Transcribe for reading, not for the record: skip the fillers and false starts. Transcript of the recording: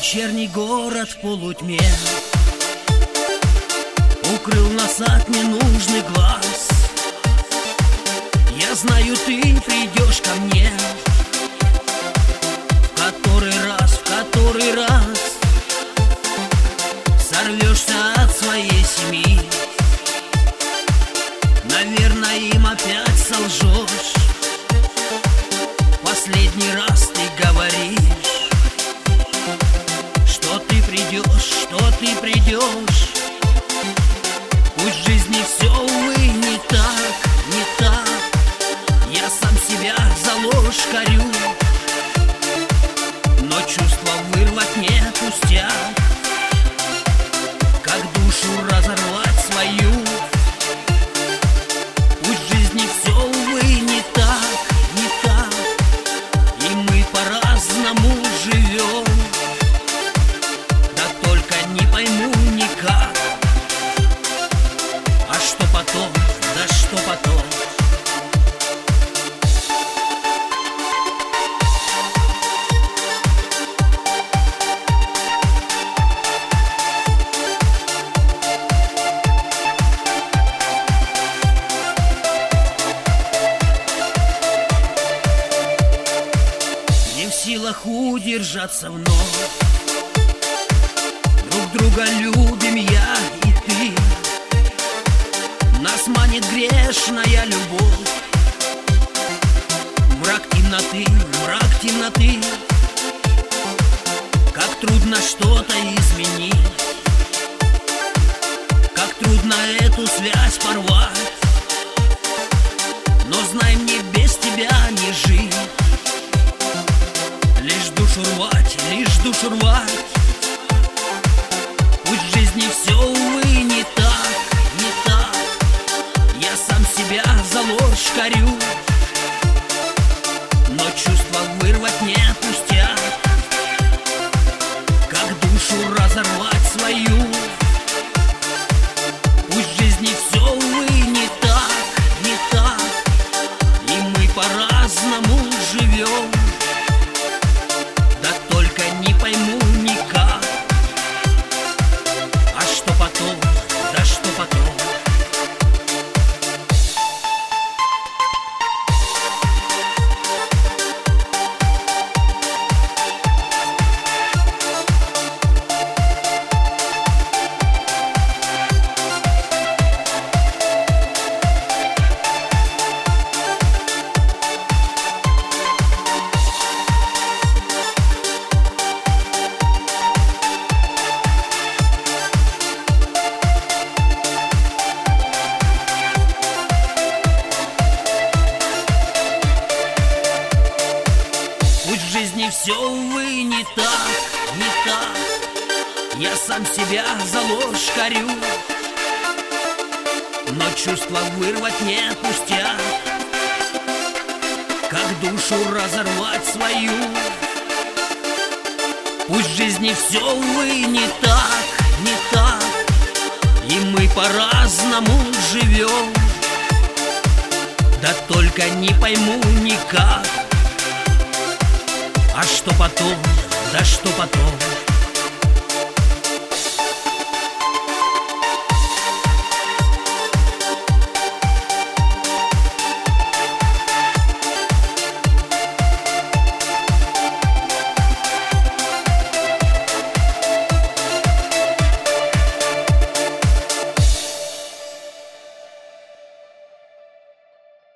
Вечерний город в полутьме укрыл нас от ненужных глаз. Я знаю, ты придешь ко мне в который раз сорвешься от своей семьи. Наверное, им опять солжешь. Последний раз ты говоришь, что ты придешь. Пусть в жизни все, увы, не так. Я сам себя за ложь корю, но чувство вырвать не пустяк. Как душу разорвать свою. Пусть в жизни все, увы, не так. И мы по-разному живем. Да только не пойму никак. А что потом, да что потом? Не в силах удержаться вновь. Друг друга любим я и ты. Нас манит грешная любовь. Мрак темноты. Как трудно что-то изменить. Как трудно эту связь порвать. Но знай, мне без тебя не жить. Лишь душу рвать. Пусть в жизни все, увы, не так. Я сам себя за ложь корю, но чувство вырвать не пустяк. Как душу разорвать свою. Пусть в жизни все, увы, не так. И мы по-разному живем. Да только не пойму никак. А что потом, да что потом? В жизни все, увы, не так. Я сам себя за ложь корю, но чувство вырвать не пустяк. Как душу разорвать свою. Пусть в жизни все, увы, не так. И мы по-разному живем. Да только не пойму никак. А что потом, да что потом?